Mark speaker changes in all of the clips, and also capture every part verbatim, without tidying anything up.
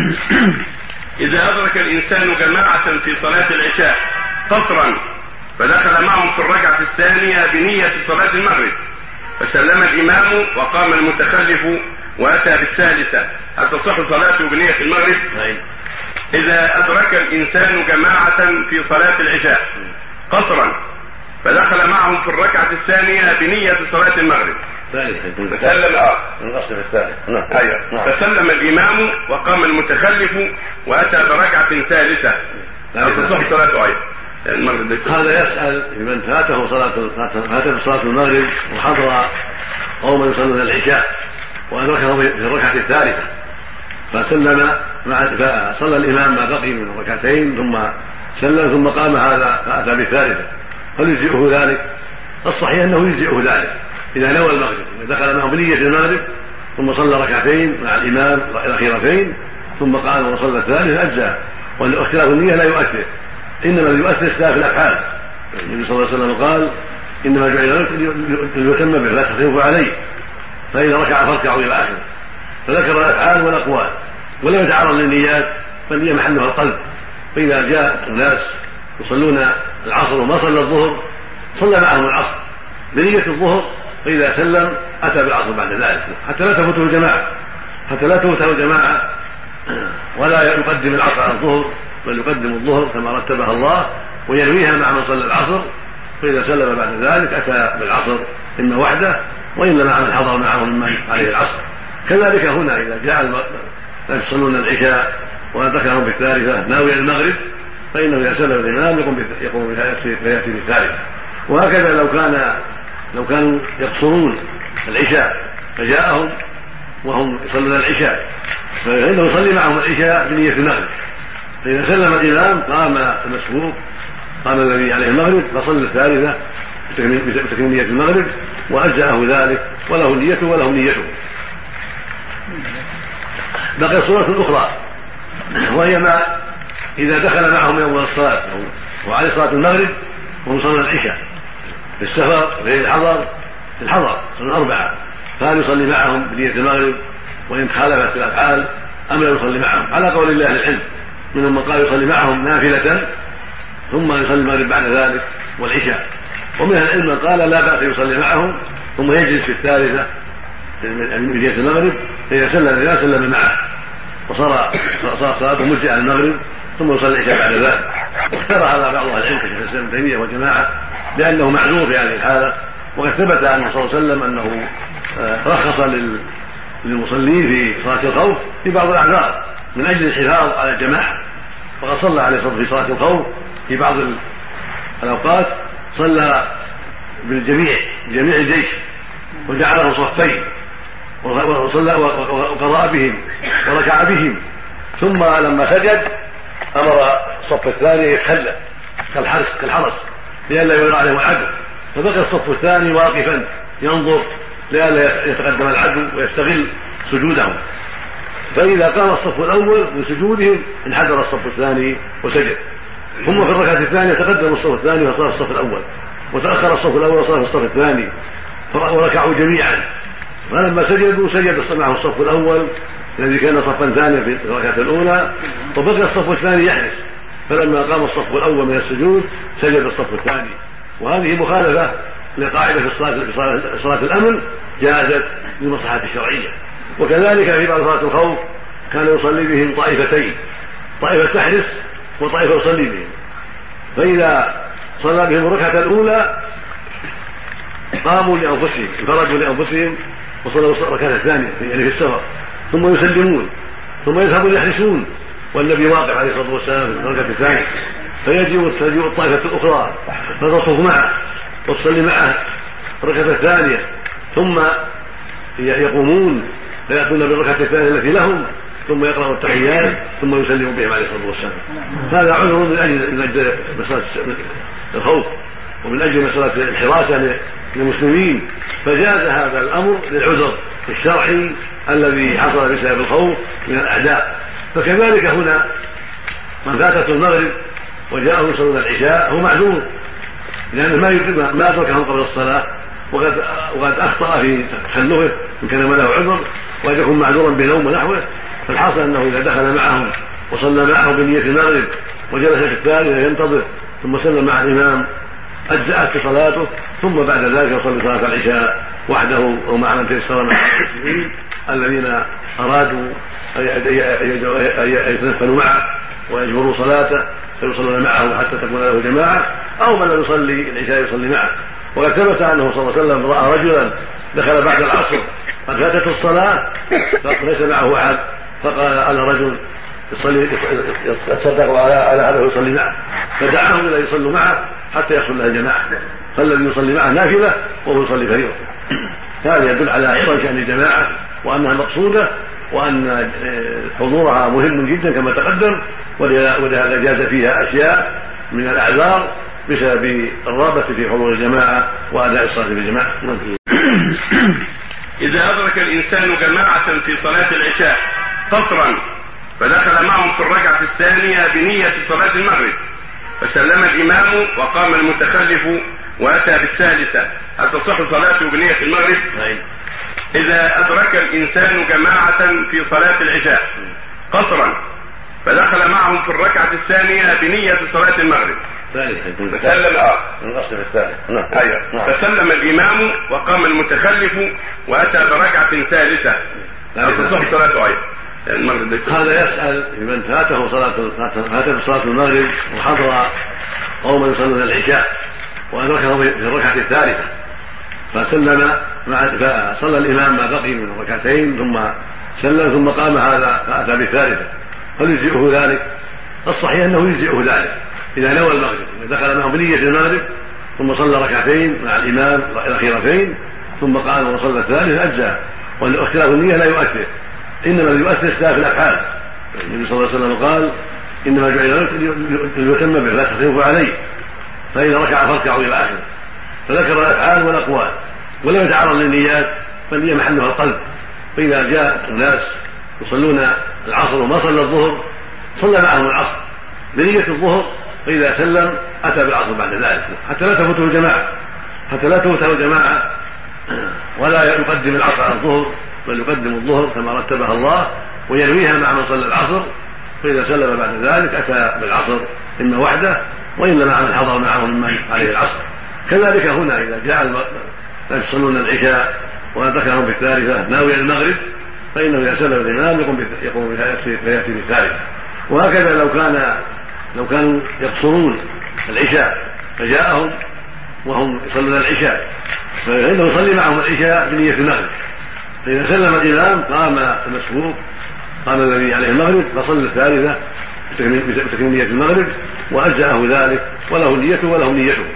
Speaker 1: إذا أدرك الإنسان جماعة في صلاة العشاء قصرا فدخل معهم في الركعة الثانية بنية صلاة المغرب فسلم الإمام وقام المتخلف وأتى بالثالثة، هل تصح صلاته بنية المغرب؟ إذا أدرك الإنسان جماعة في صلاة العشاء قصرا فدخل معهم في الركعة الثانية بنية صلاة المغرب فسلم اه ايوه فسلم الامام وقام المتخلف واتى بركعة ثالثة، هل تصح صلاته ايضا؟
Speaker 2: هذا يسأل من فاته صلاة فاته صلاة المغرب وحضر قوم يصلون العشاء وأدركه في الركعة الثالثة فسلم مع فصلى الإمام ما بقي من ركعتين ثم سلم ثم قام هذا فأتى بالثالثة، هل يجزئه ذلك؟ الصحيح أنه يجزئه ذلك إذا نوى المغرب، إذا دخل معه بنية المغرب ثم صلى ركعتين مع الإمام الأخيرتين ثم قام وصلى الثالثة أجزاء، واختلاف النية لا يؤثر، إنما يؤثر اختلاف الأفعال. النبي صلى الله عليه وسلم قال إنما جعل ليتم به لا تخففوا عليه، فإذا ركع فاركعوا إلى آخره، فذكر الأفعال والأقوال ولم يتعرض للنيات، فالنية محلها القلب. فإذا جاء الناس يصلون العصر وما صلى الظهر صلى معهم العصر بنية الظهر، فإذا سلم أتى بالعصر بعد ذلك حتى لا تفوته الجماعة حتى لا تفوته الجماعة ولا يقدم العصر على الظهر بل يقدم الظهر كما رتبها الله وينويها مع من صلى العصر، فإذا سلم بعد ذلك أتى بالعصر إما وحده وإلا مع من حضر معه ممن عليه العصر. كذلك هنا إذا جاء الناس يصلون العشاء وذكرهم بالثالثة ناويا المغرب فإنه إذا سلم الإمام يقوم فيأتي بالثالثة. وهكذا لو كان لو كانوا يقصرون العشاء فجاءهم وهم يصلون العشاء فإنه يصلي معهم العشاء بنية المغرب، فإذا سلم الإمام قام المسبوق قام الذي عليه المغرب فصلى الثالثة بتكمية المغرب وأجزأه ذلك وله نيته وله نيته. بقي صورة أخرى وهي ما إذا دخل معهم يوم الصلاة وعلى صلاة المغرب وهم صلوا العشاء في السفر غير الحضر في الحضر صلوا أربعة، فهل يصلي معهم بنية المغرب وإن خالفت الأفعال أم لا يصلي معهم؟ على قول الله العلم، منهم من قال يصلي معهم نافلة ثم يصلي المغرب بعد ذلك والعشاء، ومن العلم من قال لا بأس يصلي معهم ثم يجلس في الثالثة من بنية المغرب فإذا سلم الناس سلم معه وصار صار صلاته مجزئة المغرب ثم يصلي العشاء بعد ذلك. واختار هذا بعض اهل العلم كشيخ الاسلام ابن تيمية وجماعة لأنه معذور في هذه الحالة، وقد ثبت عنه صلى الله عليه وسلم أنه رخص للمصلين في صلاة الخوف في بعض الأعذار من أجل الحفاظ على الجماعة، فقد صلى عليه الصلاة في صلاة الخوف في بعض الأوقات صلى بالجميع جميع الجيش وجعله صفين وصلى وقرأ بهم وركع بهم، ثم لما سجد أمر الصف الثاني يتخلى كالحرس كالحرس لئلا يرى عليهم العدو، فبقي الصف الثاني واقفا ينظر لئلا يتقدم العدو ويستغل سجودهم، فإذا قام الصف الأول من سجودهم انحدر الصف الثاني وسجد، ثم في الركعة الثانية تقدم الصف الثاني وصار الصف الأول وتأخر الصف الأول وصار الصف الثاني وركعوا جميعا، فلما سجدوا سجد معه الصف الأول الذي كان صفا ثانيا في الركعة الأولى وبقي الصف الثاني يحرس، فلما قام الصف الأول من السجود سجد الصف الثاني، وهذه مخالفة لقاعدة في الصلاة في صلاة الأمن جازت للمصلحة الشرعية. وكذلك في بعض صلاة الخوف كان يصلي بهم طائفتين، طائفة تحرس وطائفة يصلي بهم، فإذا صلى بهم الركعة الأولى قاموا لأنفسهم انفردوا لأنفسهم وصلوا الركعة الثانية يعني في السفر ثم يسلمون ثم يذهبون يحرسون والنبي واقف عليه الصلاة والسلام في الركعة الثانية، فيجيء الطائفة الأخرى فتصف معه وتصلي معه الركعة الثانية ثم يقومون فيأتون بالركعة الثانية التي لهم ثم يقرأوا التحيات ثم يسلمون بهم عليه الصلاة والسلام. هذا عذر من أجل من أجل مسألة الخوف ومن أجل مسألة الحراسة للمسلمين، فجاز هذا الأمر للعذر الشرعي الذي حصل بسبب الخوف من الأعداء. فكذلك هنا من فاتته المغرب وجاءه يصلون العشاء هو معذور لأنه ما ما أدركهم قبل الصلاة وقد وقد أخطأ في تخلفه إن كان ما له عذر وقد يكون معذورا بنوم ونحوه، فالحاصل أنه إذا دخل معهم وصلى معه بنية المغرب وجلس في الثالثة ينتظر ثم سلم مع الإمام أجزأت صلاته، ثم بعد ذلك يصلي صلاة العشاء وحده أو مع من تيسر من المسلمين الذين أرادوا أن يتنفلوا معه ويجبروا صلاته فيصلون معه حتى تكون له جماعة، أو من لم يصلي العشاء يصلي معه. وقد ثبت أنه صلى الله عليه وسلم رأى رجلا دخل بعد العصر قد فاتته الصلاة فليس معه أحد، فقال على رجل يصلي يتصدق على هذا ويصلي معه، فدعاهم الى يصلوا معه حتى يحصل له الجماعه، فالذي يصلي معه نافله وهو يصلي فريضه. هذا يدل على عظم شان الجماعه وانها مقصوده وان حضورها مهم جدا كما تقدم، ولهذا جاز فيها اشياء من الاعذار بسبب الرغبه في حضور الجماعه واداء الصلاه بالجماعه.
Speaker 1: اذا ادرك الانسان جماعه في صلاه العشاء قصرا فدخل معهم في الركعة الثانية بنية صلاة المغرب فسلم الإمام وقام المتخلف وأتى بالثالثة، هل تصح صلاته بنية المغرب؟ إذا أدرك الإنسان جماعة في صلاة العشاء قصرا فدخل معهم في الركعة الثانية بنية صلاة المغرب فسلم آه. أيوة. فسلم الإمام وقام المتخلف وأتى بركعة ثالثة، هل تصح صلاته أيضا؟
Speaker 2: هذا يسأل لمن فاته صلاة فاته صلاة المغرب وحضر قوما يصلون العشاء وأدركهم في الركعة الثالثة فسلم مع فصلى الإمام ما بقي من ركعتين ثم سلم ثم قام هذا فأتى بالثالثة، هل يجزئه ذلك؟ الصحيح أنه يجزئه ذلك إذا نوى المغرب، إذا دخل معه بنية المغرب ثم صلى ركعتين مع الإمام الأخيرتين ثم قام وصلى الثالثة أجزأ، واختلاف النية لا يؤثر، إنما يؤثر اختلاف الأفعال. النبي صلى الله عليه وسلم قال إنما جعل ليتم به لا تخففوا عليه، فإذا ركع فاركعوا إلى آخره، فذكر الأفعال والأقوال ولم يتعرض للنيات، فالنية محلها القلب. فإذا جاء الناس يصلون العصر وما صلى الظهر صلى معهم العصر بنية الظهر، فإذا سلم أتى بالعصر بعد ذلك حتى لا تفوته الجماعة، حتى لا تفوته الجماعة ولا يقدم العصر على الظهر بل يقدم الظهر كما رتبها الله وينويها مع من صلى العصر، فإذا سلم بعد ذلك أتى بالعصر إما وحده وإلا مع من حضر معه ممن عليه العصر. كذلك هنا إذا جاء الناس يصلون العشاء وذكرهم بالثالثة ناويا المغرب فإنه إذا سلم الإمام يقوم فيأتي بالثالثة. وهكذا لو كان لو كانوا يقصرون العشاء فجاءهم وهم يصلون العشاء فإنه يصلي معهم العشاء بنية المغرب، فإذا سلم الإمام قام المسبوق قام الذي عليه المغرب فصلى الثالثة بتكمية المغرب وأجزأه ذلك وله نيته وله نيته.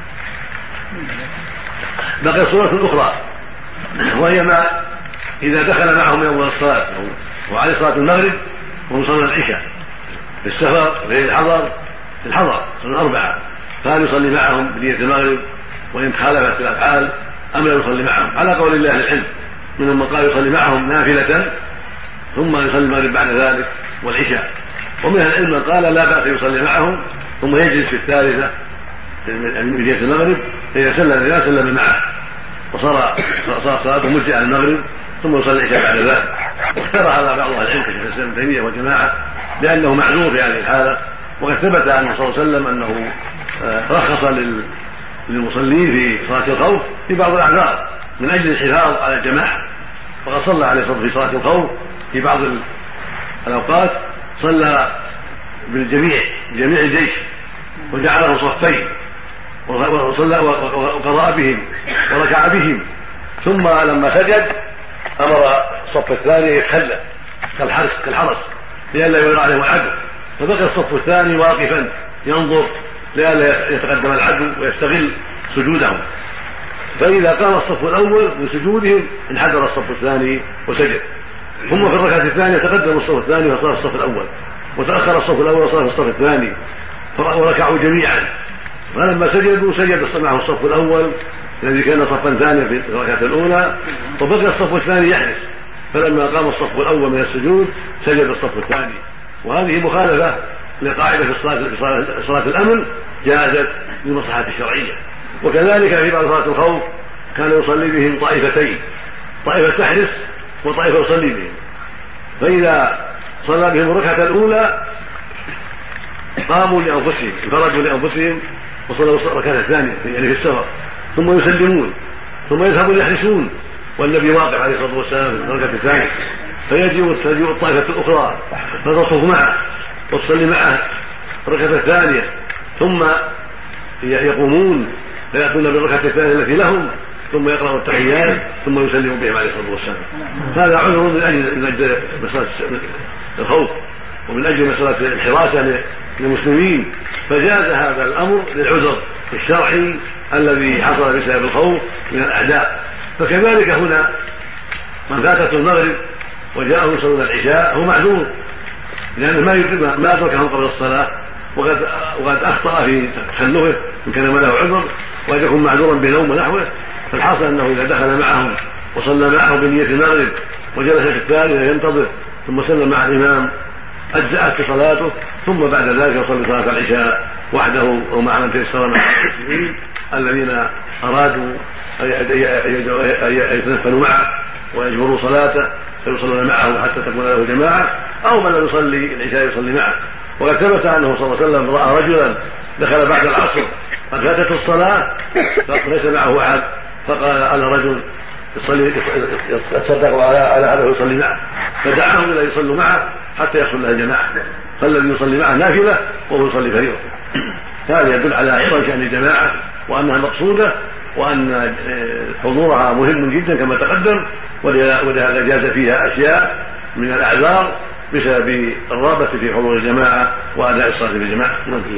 Speaker 2: بقي صورة أخرى وهي ما إذا دخل معهم يوم الصلاة وعلى صلاة المغرب وهم صلى العشاء في السفر في الحضر في الحضر صلى أربعة، فهل يصلي معهم بنية المغرب وإن خالفت الأفعال أم لا يصلي معهم؟ على قول الله العلم، منهم من قال يصلي معهم نافلة ثم يصلي المغرب بعد ذلك والعشاء، ومن العلم من قال لا بأس يصلي معهم ثم يجلس في الثالثة من جهة المغرب فإذا سلم إذا سلم معه وصار صار صلاته مجزئة المغرب ثم يصلي العشاء بعد ذلك. واختار هذا بعض اهل العلم كشيخ الاسلام ابن تيمية والجماعة لأنه معذور في هذه الحالة، وقد ثبت عنه صلى الله عليه وسلم أنه رخص للمصلين في صلاة الخوف في بعض الأعذار من أجل الحفاظ على الجماعة، فقد صلى عليه الصلاة في صلاة الخوف في بعض الأوقات صلى بالجميع جميع الجيش وجعله صفين وصلى وقرأ بهم وركع بهم، ثم لما سجد أمر الصف الثاني يتخلى كالحرس كالحرس لئلا يولى عليهم العدو، فبقي الصف الثاني واقفا ينظر لئلا يتقدم العدو ويستغل سجودهم، فإذا قام الصف الأول من سجودهم انحدر الصف الثاني وسجد، ثم في الركعة الثانية تقدم الصف الثاني وصار الصف الأول، وتأخر الصف الأول وصار الصف الثاني وركعوا جميعا، فلما سجدوا سجد معه الصف الأول الذي كان صفا ثانيا في الركعة الأولى، وبقي الصف الثاني يحرس، فلما قام الصف الأول من السجود سجد الصف الثاني. وهذه مخالفة لقاعدة في صلاة, صلاة الأمن جازت للمصلحة الشرعية. وكذلك في بعض صلاة الخوف كان يصلي بهم طائفتين، طائفة تحرس وطائفة يصلي بهم، فإذا صلى بهم الركعة الأولى قاموا لأنفسهم انفردوا لأنفسهم وصلوا الركعة الثانية يعني في السفر، ثم يسلمون ثم يذهبون يحرسون والنبي واقف عليه الصلاة والسلام في الركعة الثانية، فيجيء الطائفة الأخرى فتصف معه وتصلي معه الركعة الثانية، ثم يقومون فيأتون بالركعة الثانية التي لهم ثم يقرأوا التحيات ثم يسلموا بهم عليه الصلاة والسلام. هذا عذر من أجل من أجل مسألة الخوف ومن أجل مسألة الحراسة للمسلمين، فجاز هذا الأمر للعذر الشرعي الذي حصل بسبب الخوف من الأعداء. فكذلك هنا من فاتته المغرب وجاءه يصلون العشاء هو معذور لأنه ما ما أدركهم قبل الصلاة وقد وقد أخطأ في تخلفه إن كان ما له عذر وقد يكون معذورا بنوم ونحوه. فالحاصل أنه إذا دخل معهم وصلى معهم بنية المغرب وجلس في الثانية ينتظر ثم سلم مع الإمام أجزأت صلاته، ثم بعد ذلك يصلي صلاة العشاء وحده أو مع من تيسر من المسلمين الذين أرادوا أن يتنفلوا معه ويجبروا صلاته فيصلون معه حتى تكون له جماعة، أو من لم يصلي العشاء يصلي معه. وقد ثبت أنه صلى الله عليه وسلم رأى رجلا دخل بعد العصر قد فاتته الصلاة ليس معه أحد فقال أنا رجل يصلي يتصدق على هذا يصلي معه، فدعاهم إلى يصلوا معه حتى يحصل له الجماعة، فالذي يصلي معه نافلة وهو يصلي فريضة. هذا يدل على عظم شأن الجماعة وأنها مقصودة وأن حضورها مهم جدا كما تقدم، ولهذا جاز فيها أشياء من الأعذار بسبب الرغبة في حضور الجماعة وأداء الصلاة بالجماعة.